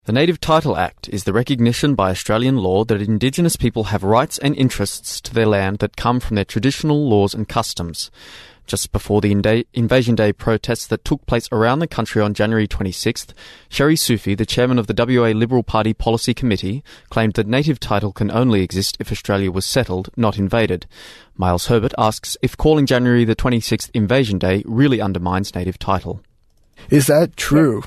The Native Title Act is the recognition by Australian law that Indigenous people have rights and interests to their land that come from their traditional laws and customs. Just before the Invasion Day protests that took place around the country on January 26th, Sherry Sufi, the chairman of the WA Liberal Party Policy Committee, claimed that native title can only exist if Australia was settled, not invaded. Miles Herbert asks if calling January the 26th Invasion Day really undermines native title. Is that true?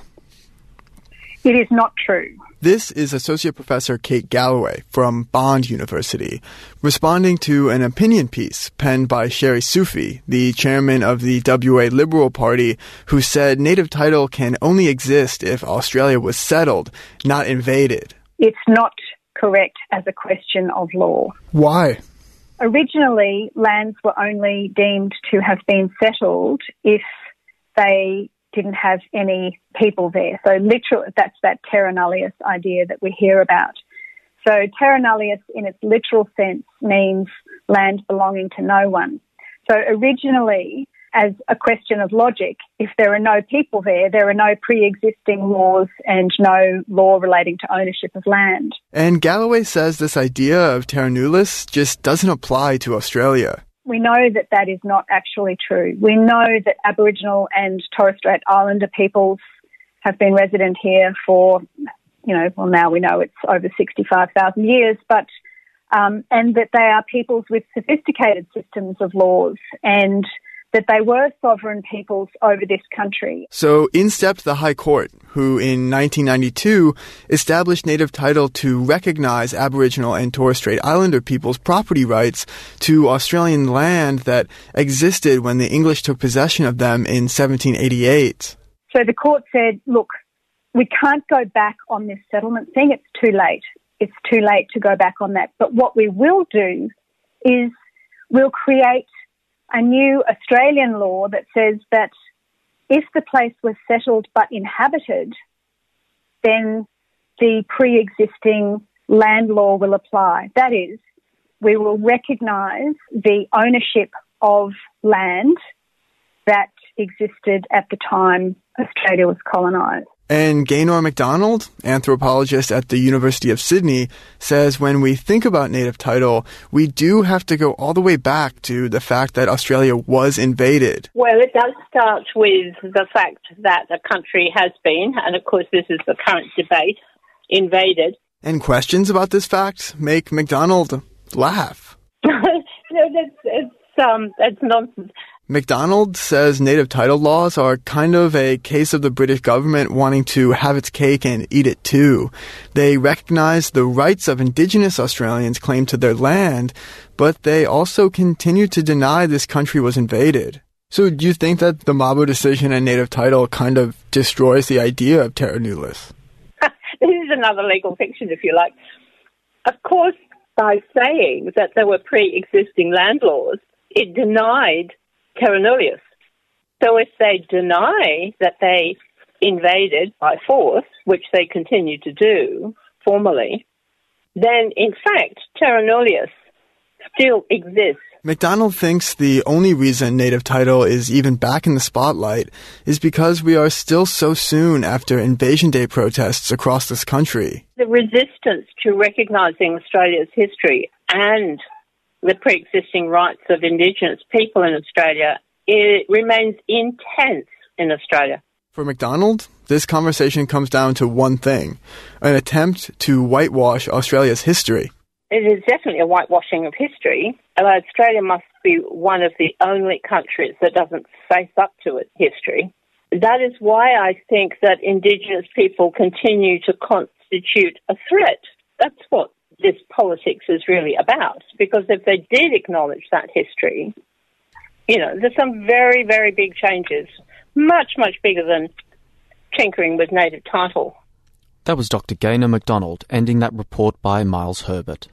It is not true. This is Associate Professor Kate Galloway from Bond University, responding to an opinion piece penned by Sherry Sufi, the chairman of the WA Liberal Party, who said native title can only exist if Australia was settled, not invaded. It's not correct as a question of law. Why? Originally, lands were only deemed to have been settled if they didn't have any people there. So literally, that's that terra nullius idea that we hear about. So terra nullius in its literal sense means land belonging to no one. So originally, as a question of logic, if there are no people there, there are no pre-existing laws and no law relating to ownership of land. And Galloway says this idea of terra nullius just doesn't apply to Australia. We know that that is not actually true. We know that Aboriginal and Torres Strait Islander peoples have been resident here for, now we know it's over 65,000 years, but and that they are peoples with sophisticated systems of laws and that they were sovereign peoples over this country. So in stepped the High Court, who in 1992 established native title to recognize Aboriginal and Torres Strait Islander people's property rights to Australian land that existed when the English took possession of them in 1788. So the court said, look, we can't go back on this settlement thing. It's too late. It's too late to go back on that. But what we will do is we'll create a new Australian law that says that if the place was settled but inhabited, then the pre-existing land law will apply. That is, we will recognise the ownership of land that existed at the time Australia was colonised. And Gaynor MacDonald, anthropologist at the University of Sydney, says when we think about native title, we do have to go all the way back to the fact that Australia was invaded. Well, it does start with the fact that a country has been, and of course this is the current debate, invaded. And questions about this fact make MacDonald laugh. That's nonsense. MacDonald says native title laws are kind of a case of the British government wanting to have its cake and eat it too. They recognize the rights of Indigenous Australians claimed to their land, but they also continue to deny this country was invaded. So do you think that the Mabo decision and native title kind of destroys the idea of terra nullius? This is another legal fiction, if you like. Of course, by saying that there were pre-existing land laws, it denied terra nullius. So if they deny that they invaded by force, which they continue to do formally, then in fact terra nullius still exists. MacDonald thinks the only reason native title is even back in the spotlight is because we are still so soon after Invasion Day protests across this country. The resistance to recognising Australia's history and the pre-existing rights of Indigenous people in Australia, it remains intense in Australia. For MacDonald, this conversation comes down to one thing, an attempt to whitewash Australia's history. It is definitely a whitewashing of history. Australia must be one of the only countries that doesn't face up to its history. That is why I think that Indigenous people continue to constitute a threat. That's what this politics is really about, because if they did acknowledge that history, there's some very, very big changes, much, much bigger than tinkering with native title. That was Dr. Gaynor MacDonald, ending that report by Miles Herbert.